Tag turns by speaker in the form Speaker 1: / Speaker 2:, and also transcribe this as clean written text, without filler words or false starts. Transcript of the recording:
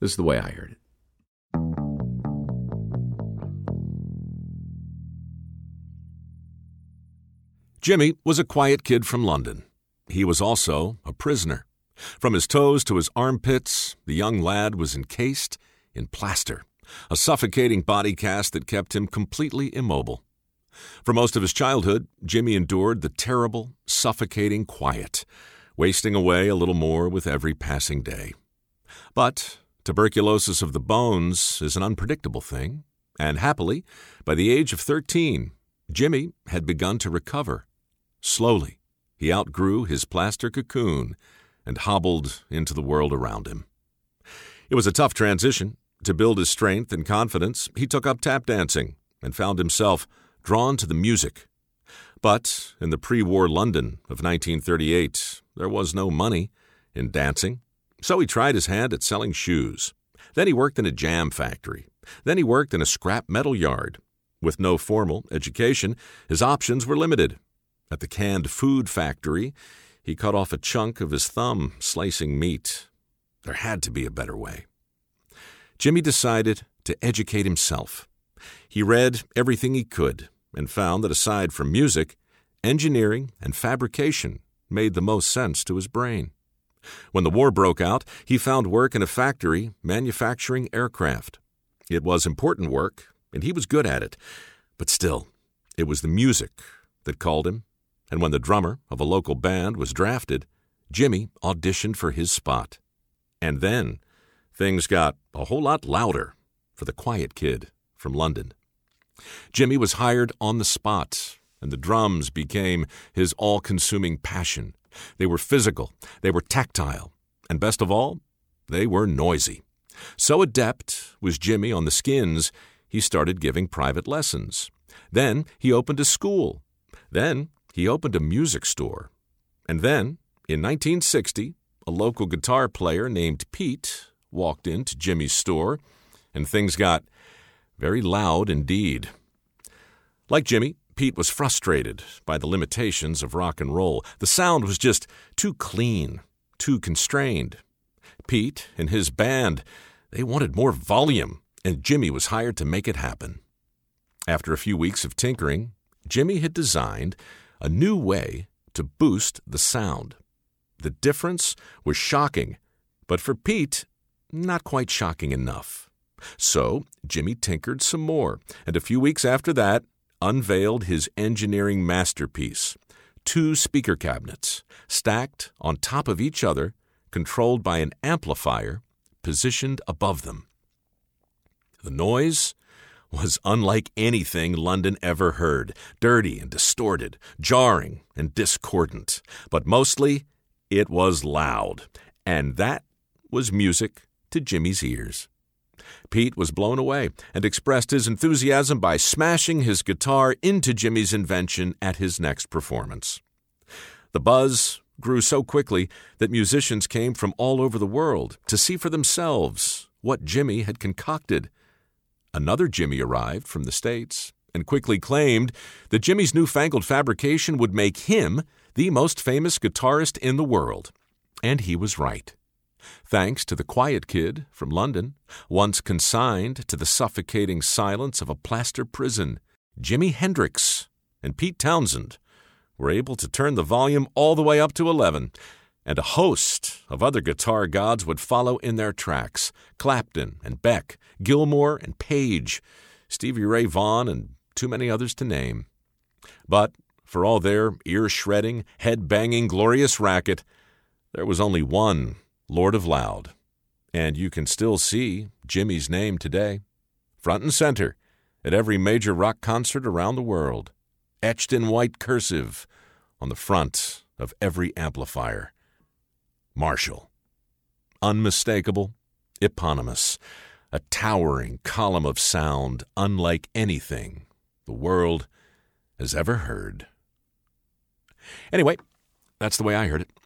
Speaker 1: This is the way I heard it.
Speaker 2: Jimmy was a quiet kid from London. He was also a prisoner. From his toes to his armpits, the young lad was encased in plaster, a suffocating body cast that kept him completely immobile. For most of his childhood, Jimmy endured the terrible, suffocating quiet, wasting away a little more with every passing day. But tuberculosis of the bones is an unpredictable thing, and happily, by the age of 13, Jimmy had begun to recover. Slowly, he outgrew his plaster cocoon and hobbled into the world around him. It was a tough transition. To build his strength and confidence, he took up tap dancing and found himself drawn to the music. But in the pre-war London of 1938, there was no money in dancing, so he tried his hand at selling shoes. Then he worked in a jam factory. Then he worked in a scrap metal yard. With no formal education, his options were limited. At the canned food factory, he cut off a chunk of his thumb slicing meat. There had to be a better way. Jimmy decided to educate himself. He read everything he could and found that aside from music, engineering and fabrication made the most sense to his brain. When the war broke out, he found work in a factory manufacturing aircraft. It was important work, and he was good at it. But still, it was the music that called him. And when the drummer of a local band was drafted, Jimmy auditioned for his spot. And then things got a whole lot louder for the quiet kid from London. Jimmy was hired on the spot, and the drums became his all-consuming passion. They were physical, they were tactile, and best of all, they were noisy. So adept was Jimmy on the skins, he started giving private lessons. Then he opened a school. Then he opened a music store. And then, in 1960, a local guitar player named Pete walked into Jimmy's store, and things got very loud indeed. Like Jimmy, Pete was frustrated by the limitations of rock and roll. The sound was just too clean, too constrained. Pete and his band, they wanted more volume, and Jimmy was hired to make it happen. After a few weeks of tinkering, Jimmy had designed a new way to boost the sound. The difference was shocking, but for Pete, not quite shocking enough. So Jimmy tinkered some more, and a few weeks after that, unveiled his engineering masterpiece, 2 speaker cabinets, stacked on top of each other, controlled by an amplifier positioned above them. The noise was unlike anything London ever heard, dirty and distorted, jarring and discordant. But mostly, it was loud, and that was music to Jimmy's ears. Pete was blown away and expressed his enthusiasm by smashing his guitar into Jimmy's invention at his next performance. The buzz grew so quickly that musicians came from all over the world to see for themselves what Jimmy had concocted. Another Jimmy arrived from the States and quickly claimed that Jimmy's newfangled fabrication would make him the most famous guitarist in the world. And he was right. Thanks to the quiet kid from London, once consigned to the suffocating silence of a plaster prison, Jimi Hendrix and Pete Townshend were able to turn the volume all the way up to 11, and a host of other guitar gods would follow in their tracks: Clapton and Beck, Gilmour and Page, Stevie Ray Vaughan, and too many others to name. But for all their ear-shredding, head-banging, glorious racket, there was only one Lord of Loud, and you can still see Jimmy's name today, front and center at every major rock concert around the world, etched in white cursive on the front of every amplifier. Marshall. Unmistakable, eponymous, a towering column of sound unlike anything the world has ever heard. Anyway, that's the way I heard it.